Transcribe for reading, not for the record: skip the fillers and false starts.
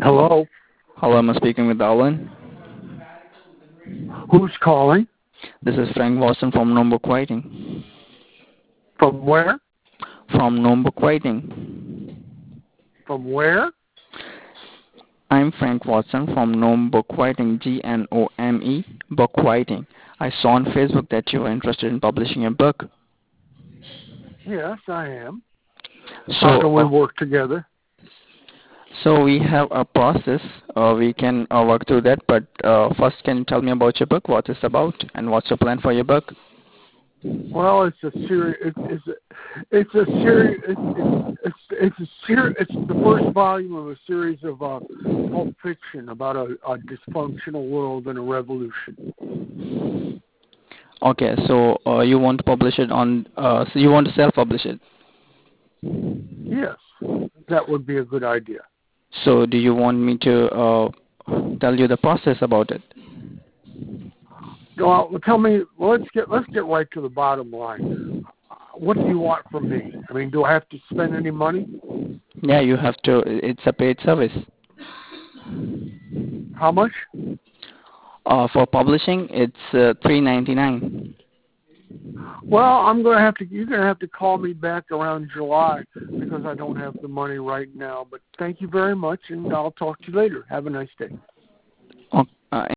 Hello? Hello, I'm speaking with Alan. Who's calling? This is Frank Watson from Nomebook Writing. From where? From Nomebook Writing. From where? I'm Frank Watson from Nomebook Writing, Gnome, book writing. I saw on Facebook that you were interested in publishing a book. Yes, I am. How So, can we work together? so we have a process. We can work through that. But first, can you tell me about your book? What it's about, and what's your plan for your book? Well, it's a series. It's a series. It's a series. It's the first volume of a series of pulp fiction about a dysfunctional world and a revolution. Okay, so you want to publish it on? So you want to self-publish it? Yes, that would be a good idea. So do you want me to tell you the process about it? Well, tell me. Let's get right to the bottom line. What do you want from me? I mean, do I have to spend any money? Yeah, you have to. It's a paid service. How much? For publishing, it's $3.99. Well, you're gonna have to call me back around July because I don't have the money right now. But thank you very much, and I'll talk to you later. Have a nice day.